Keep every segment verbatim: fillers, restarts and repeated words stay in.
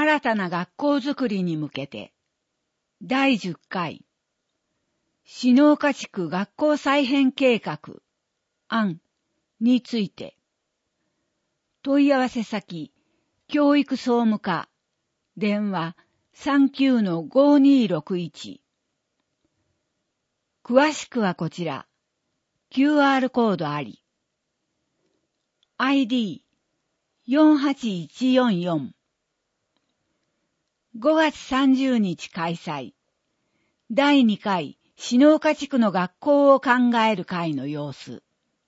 新たな学校づくりに向けて、だいじゅっかい、篠岡地区学校再編計画案について、問い合わせ先、教育総務課、電話 さんきゅうのごーにーろくいち。詳しくはこちら、キューアール コードあり。アイディーよんはちいちよんよん。ごがつさんじゅうにち開催。だいにかい篠岡地区の学校を考える会の様子。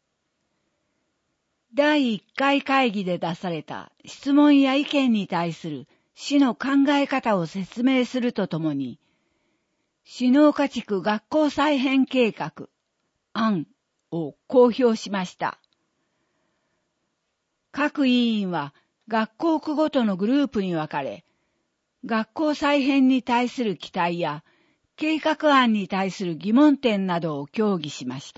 だいいっかい会議で出された質問や意見に対する市の考え方を説明するとともに、篠岡地区学校再編計画案を公表しました。各委員は学校区ごとのグループに分かれ、学校再編に対する期待や計画案に対する疑問点などを協議しました。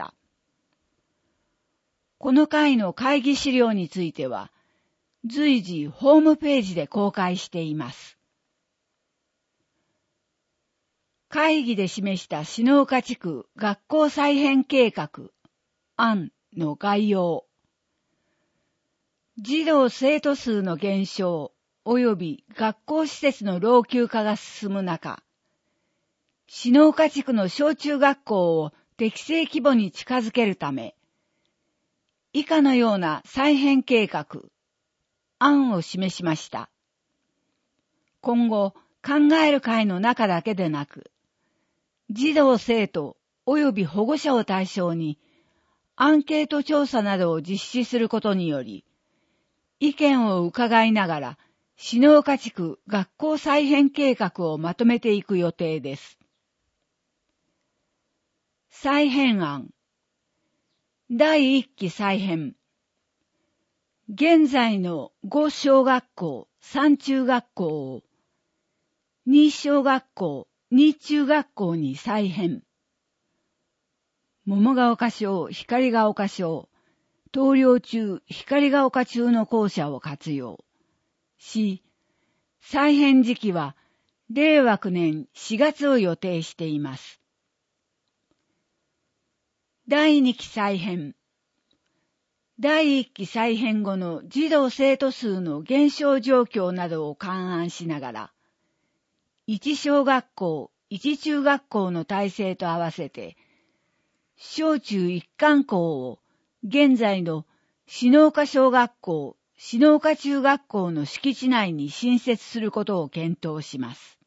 この会の会議資料については、随時ホームページで公開しています。会議で示した篠岡地区学校再編計画案の概要。児童生徒数の減少及び学校施設の老朽化が進む中、篠岡地区の小中学校を適正規模に近づけるため、以下のような再編計画、案を示しました。今後、考える会の中だけでなく、児童生徒及び保護者を対象に、アンケート調査などを実施することにより、意見を伺いながら、篠岡地区学校再編計画をまとめていく予定です。再編案。だいいっき再編。現在のご小学校、さん中学校をに小学校、に中学校に再編。桃ヶ丘小、光が丘小、東陵中、光が丘中の校舎を活用し、再編時期はれいわきゅうねんしがつを予定しています。だいにき再編。だいいっき再編後の児童生徒数の減少状況などを勘案しながら、いち小学校、いち中学校の体制と合わせて、小中一貫校を現在の篠岡小学校、篠岡中学校の敷地内に新設することを検討します。